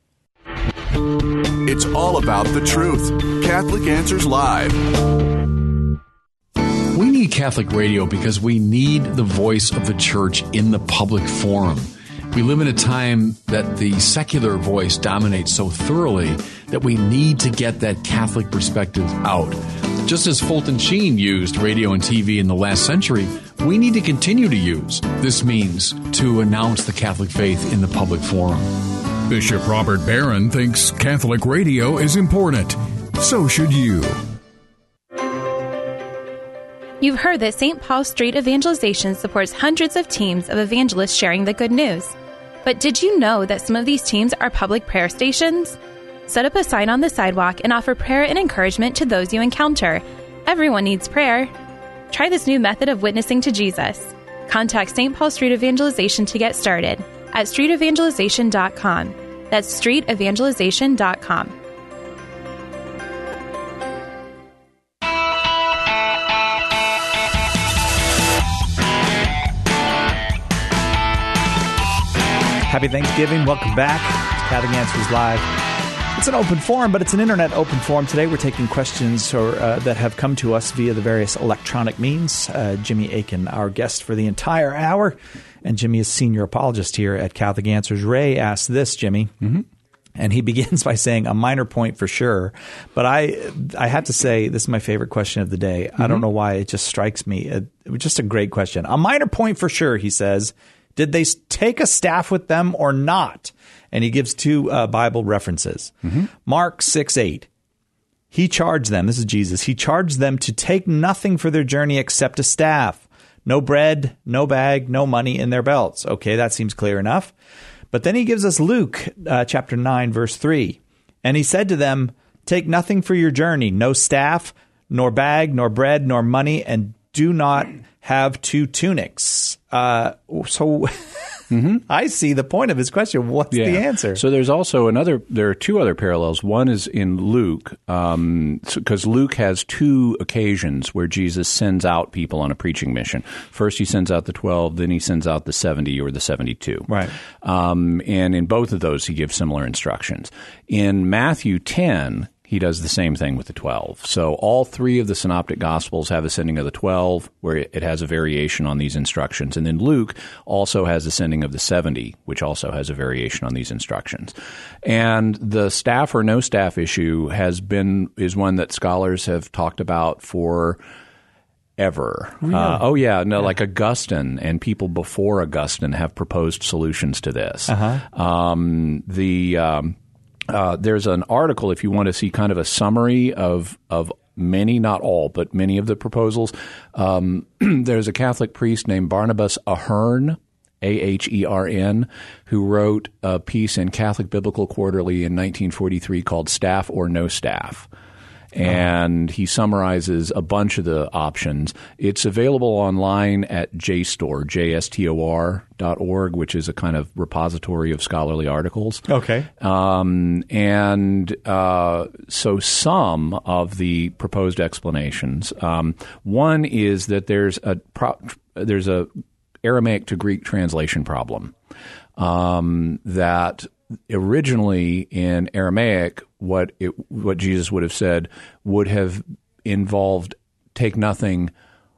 It's all about the truth. Catholic Answers Live. We need Catholic radio because we need the voice of the church in the public forum. We live in a time that the secular voice dominates so thoroughly that we need to get that Catholic perspective out. Just as Fulton Sheen used radio and T V in the last century, we need to continue to use. This means to announce the Catholic faith in the public forum. Bishop Robert Barron thinks Catholic radio is important. So should you. You've heard that Saint Paul Street Evangelization supports hundreds of teams of evangelists sharing the good news. But did you know that some of these teams are public prayer stations? Set up a sign on the sidewalk and offer prayer and encouragement to those you encounter. Everyone needs prayer. Try this new method of witnessing to Jesus. Contact Saint Paul Street Evangelization to get started at street evangelization dot com. That's street evangelization dot com. Happy Thanksgiving. Welcome back to Catholic Answers Live. It's an open forum, but it's an internet open forum. Today we're taking questions or, uh, that have come to us via the various electronic means. Uh, Jimmy Akin, our guest for the entire hour, and Jimmy is senior apologist here at Catholic Answers. Ray asked this, Jimmy, mm-hmm. and he begins by saying a minor point for sure. But I I have to say this is my favorite question of the day. Mm-hmm. I don't know why it just strikes me. It, it was just a great question. A minor point for sure, he says. Did they take a staff with them or not? And he gives two uh, Bible references. Mm-hmm. Mark six eight. He charged them, this is Jesus, he charged them to take nothing for their journey except a staff. No bread, no bag, no money in their belts. Okay, that seems clear enough. But then he gives us Luke uh, chapter nine, verse three. And he said to them, take nothing for your journey, no staff, nor bag, nor bread, nor money, and do not have two tunics. Uh, so mm-hmm. I see the point of his question. What's yeah. the answer? So there's also another, there are two other parallels. One is in Luke, um, because Luke has two occasions where Jesus sends out people on a preaching mission. First he sends out the twelve, then he sends out the seventy or the seventy-two. Right. Um, and in both of those he gives similar instructions. In Matthew ten, he does the same thing with the twelve. So all three of the synoptic gospels have a sending of the twelve, where it has a variation on these instructions. And then Luke also has the sending of the seventy, which also has a variation on these instructions. And the staff or no staff issue has been is one that scholars have talked about for ever. Really? Uh, oh, yeah. No, yeah. Like Augustine and people before Augustine have proposed solutions to this. Uh-huh. Um, the... Um, Uh, there's an article, if you want to see kind of a summary of of many, not all, but many of the proposals. Um, there's a Catholic priest named Barnabas Ahern, A H E R N, who wrote a piece in Catholic Biblical Quarterly in nineteen forty-three called Staff or No Staff. And he summarizes a bunch of the options. It's available online at JSTOR, J S T O R dot org, which is a kind of repository of scholarly articles. Okay. Um, and uh, so some of the proposed explanations. Um, one is that there's a pro- there's a Aramaic to Greek translation problem. Um, that originally in Aramaic, what it, what Jesus would have said would have involved take nothing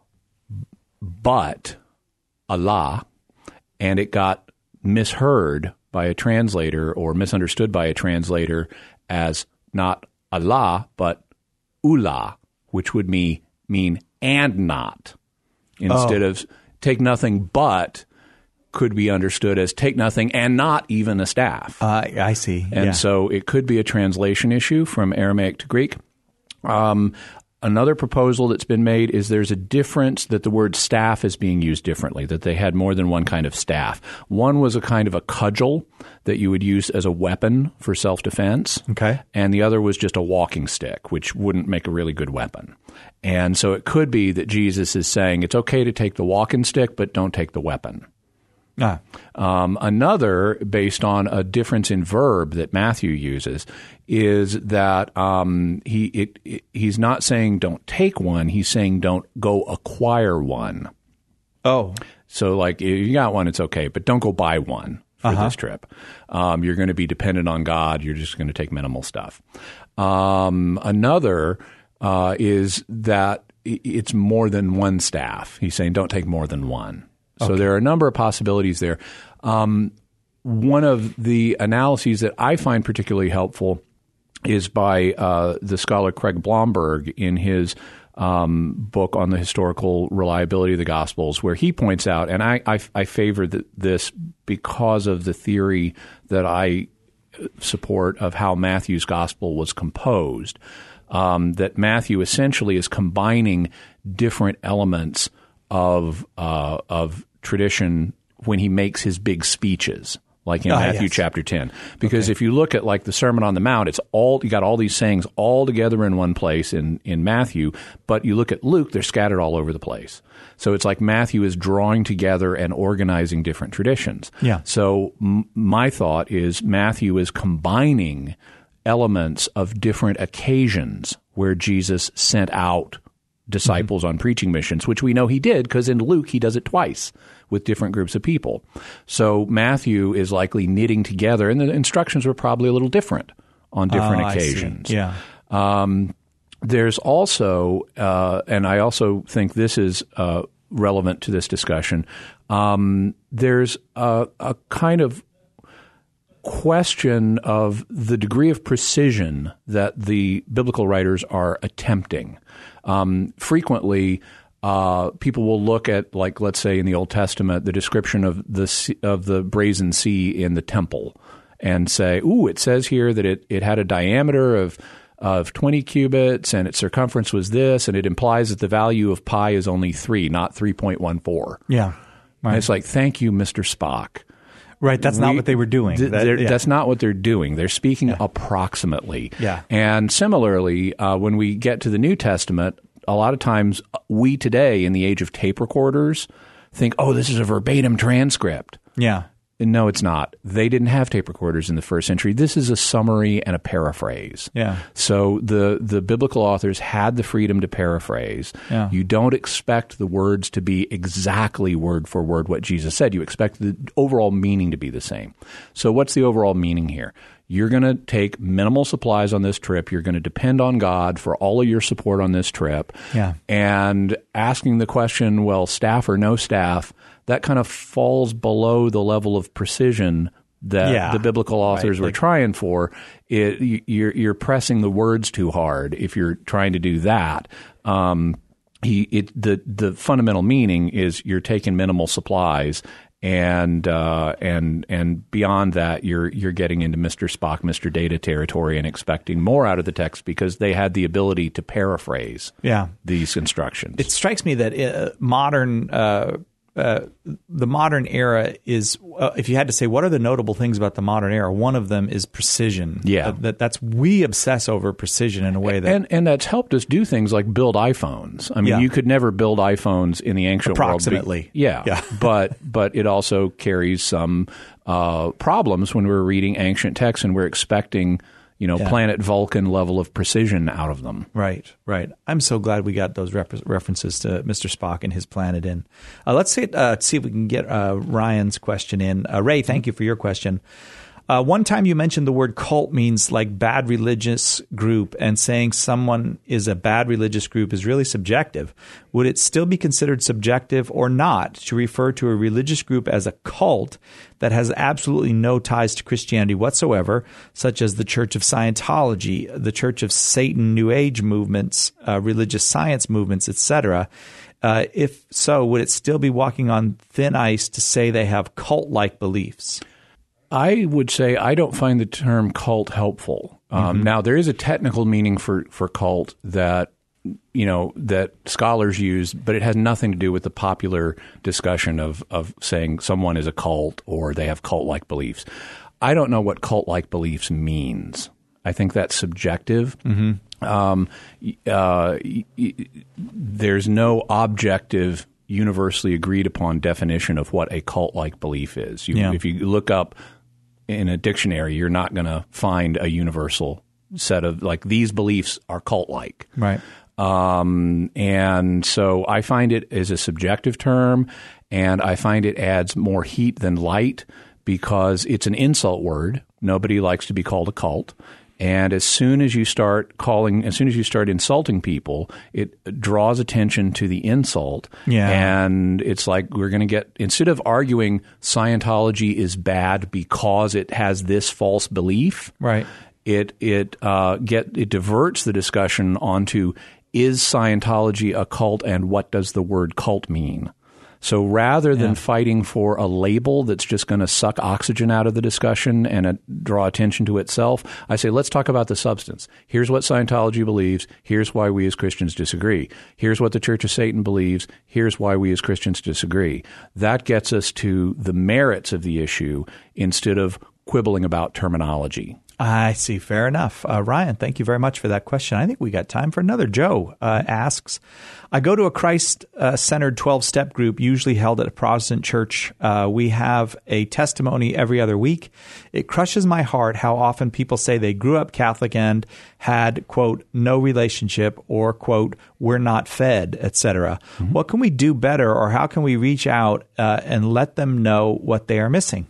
but Allah, and it got misheard by a translator or misunderstood by a translator as not Allah but Ula, which would mean mean and not, instead oh. of take nothing but could be understood as take nothing and not even a staff. Uh, I see. And yeah. so it could be a translation issue from Aramaic to Greek. Um, another proposal that's been made is there's a difference that the word staff is being used differently, that they had more than one kind of staff. One was a kind of a cudgel that you would use as a weapon for self-defense. Okay. And the other was just a walking stick, which wouldn't make a really good weapon. And so it could be that Jesus is saying it's okay to take the walking stick, but don't take the weapon. Ah. Um, another, based on a difference in verb that Matthew uses, is that um, he it, it, he's not saying don't take one. He's saying don't go acquire one. Oh. So like if you got one, it's okay, but don't go buy one for uh-huh. this trip. Um, you're going to be dependent on God. You're just going to take minimal stuff. Um, another uh, is that it's more than one staff. He's saying don't take more than one. So okay. there are a number of possibilities there. Um, one of the analyses that I find particularly helpful is by uh, the scholar Craig Blomberg in his um, book on the historical reliability of the Gospels, where he points out, and I, I, I favor the, this because of the theory that I support of how Matthew's Gospel was composed, um, that Matthew essentially is combining different elements of uh, of tradition when he makes his big speeches, like in oh, Matthew yes. chapter ten. Because okay. if you look at like the Sermon on the Mount, it's all you got all these sayings all together in one place in, in Matthew, but you look at Luke, they're scattered all over the place. So it's like Matthew is drawing together and organizing different traditions. Yeah. So m- my thought is Matthew is combining elements of different occasions where Jesus sent out disciples mm-hmm. on preaching missions, which we know he did because in Luke he does it twice with different groups of people. So Matthew is likely knitting together, and the instructions were probably a little different on different oh, occasions. I see. Yeah. Um, there's also, uh, and I also think this is uh, relevant to this discussion, um, there's a, a kind of question of the degree of precision that the biblical writers are attempting. Um, frequently, uh, people will look at, like, let's say in the Old Testament, the description of the sea, of the brazen sea in the temple, and say, "Ooh, it says here that it, it had a diameter of of twenty cubits, and its circumference was this, and it implies that the value of pi is only three, not three point one four." Yeah, right. And it's like, thank you, Mister Spock. Right, that's we, not what they were doing. Th- that, yeah. That's not what they're doing. They're speaking yeah. approximately. Yeah. And similarly, uh, when we get to the New Testament, a lot of times we today, in the age of tape recorders, think, oh, this is a verbatim transcript. Yeah. And no, it's not. They didn't have tape recorders in the first century. This is a summary and a paraphrase. Yeah. So the, the biblical authors had the freedom to paraphrase. Yeah. You don't expect the words to be exactly word for word what Jesus said. You expect the overall meaning to be the same. So what's the overall meaning here? You're going to take minimal supplies on this trip. You're going to depend on God for all of your support on this trip. Yeah. And asking the question, well, staff or no staff, that kind of falls below the level of precision that yeah. the biblical authors right. were like, trying for. It, you're, you're pressing the words too hard if you're trying to do that. Um, he, it, the, the fundamental meaning is you're taking minimal supplies. And uh, and and beyond that, you're you're getting into Mister Spock, Mister Data territory, and expecting more out of the text because they had the ability to paraphrase yeah. these instructions. It strikes me that uh, modern uh, uh, the modern era is, uh, if you had to say what are the notable things about the modern era, one of them is precision. Yeah, uh, that that's we obsess over precision in a way that and and that's helped us do things like build iPhones. I mean, yeah. you could never build iPhones in the ancient approximately. world. Yeah, yeah. but but it also carries some uh, problems when we're reading ancient texts and we're expecting, you know, yeah. planet Vulcan level of precision out of them. Right, right. I'm so glad we got those rep- references to Mister Spock and his planet in. Uh, let's see, uh, see if we can get uh, Ryan's question in. Uh, Ray, thank you for your question. Uh, one time you mentioned the word cult means like bad religious group, and saying someone is a bad religious group is really subjective. Would it still be considered subjective or not to refer to a religious group as a cult that has absolutely no ties to Christianity whatsoever, such as the Church of Scientology, the Church of Satan, New Age movements, uh, religious science movements, et cetera? Uh, if so, would it still be walking on thin ice to say they have cult-like beliefs? I would say I don't find the term cult helpful. Um, mm-hmm. Now, there is a technical meaning for, for cult that, you know, that scholars use, but it has nothing to do with the popular discussion of, of saying someone is a cult or they have cult-like beliefs. I don't know what cult-like beliefs means. I think that's subjective. Mm-hmm. Um, uh, there's no objective, universally agreed upon definition of what a cult-like belief is. You, yeah. If you look up in a dictionary, you're not going to find a universal set of, like, these beliefs are cult-like. Right. Um, and so I find it as a subjective term, and I find it adds more heat than light because it's an insult word. Nobody likes to be called a cult. And as soon as you start calling, as soon as you start insulting people, it draws attention to the insult. Yeah. And it's like we're going to get, instead of arguing Scientology is bad because it has this false belief, right? It it uh, get it diverts the discussion onto, is Scientology a cult and what does the word cult mean? So rather than yeah. fighting for a label that's just going to suck oxygen out of the discussion and uh, draw attention to itself, I say, let's talk about the substance. Here's what Scientology believes. Here's why we as Christians disagree. Here's what the Church of Satan believes. Here's why we as Christians disagree. That gets us to the merits of the issue instead of quibbling about terminology. I see. Fair enough. Uh, Ryan, thank you very much for that question. I think we got time for another. Joe uh, asks, I go to a Christ-centered twelve-step group, usually held at a Protestant church. Uh, we have a testimony every other week. It crushes my heart how often people say they grew up Catholic and had, quote, no relationship or, quote, we're not fed, et cetera. Mm-hmm. What can we do better, or how can we reach out uh, and let them know what they are missing?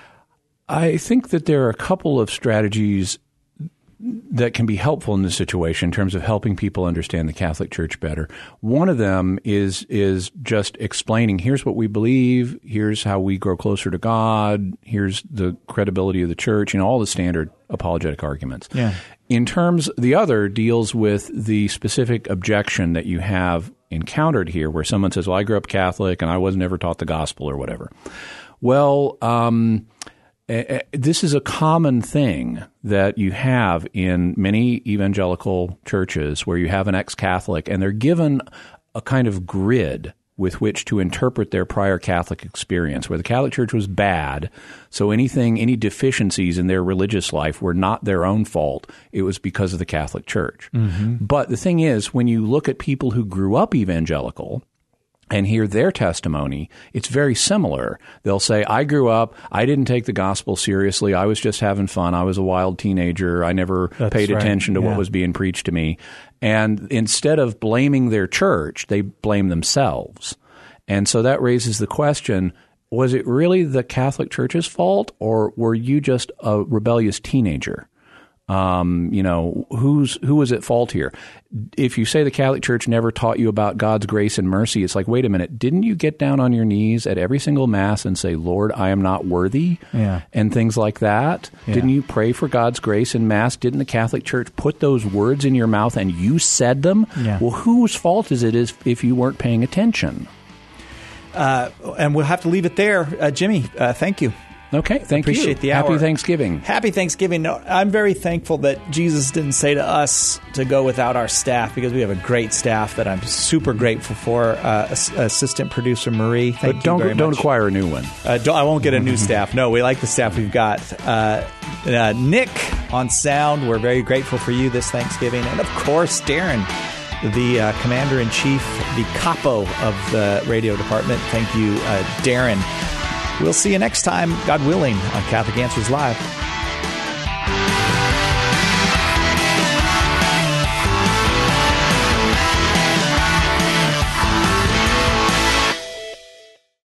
I think that there are a couple of strategies that can be helpful in this situation in terms of helping people understand the Catholic Church better. One of them is is just explaining, here's what we believe, here's how we grow closer to God, here's the credibility of the church, you know, all the standard apologetic arguments. Yeah. In terms, the other deals with the specific objection that you have encountered here, where someone says, well, I grew up Catholic and I was never taught the gospel or whatever. Well, um, this is a common thing that you have in many evangelical churches where you have an ex-Catholic and they're given a kind of grid with which to interpret their prior Catholic experience, where the Catholic Church was bad, so anything, any deficiencies in their religious life were not their own fault. It was because of the Catholic Church. Mm-hmm. But the thing is, when you look at people who grew up evangelical and hear their testimony, it's very similar. They'll say, I grew up, I didn't take the gospel seriously, I was just having fun, I was a wild teenager, I never That's paid right. attention to yeah. what was being preached to me. And instead of blaming their church, they blame themselves. And so that raises the question, was it really the Catholic Church's fault, or were you just a rebellious teenager? Um, you know, who's who was at fault here? If you say the Catholic Church never taught you about God's grace and mercy, it's like, wait a minute, didn't you get down on your knees at every single Mass and say, Lord, I am not worthy? Yeah. And things like that? Yeah. Didn't you pray for God's grace in Mass? Didn't the Catholic Church put those words in your mouth and you said them? Yeah. Well, whose fault is it is if you weren't paying attention? Uh, and we'll have to leave it there. Uh, Jimmy, uh, thank you. Okay, thank Appreciate you. the hour. Happy Thanksgiving. Happy Thanksgiving. No, I'm very thankful that Jesus didn't say to us to go without our staff, because we have a great staff that I'm super grateful for. Uh, Ass- Assistant Producer Marie, thank But you don't very don't much. acquire a new one. Uh, don't, I won't get a new staff. No, we like the staff we've got. Uh, uh, Nick on sound, we're very grateful for you this Thanksgiving. And, of course, Darren, the uh, Commander-in-Chief, the capo of the radio department. Thank you, uh, Darren. We'll see you next time, God willing, on Catholic Answers Live.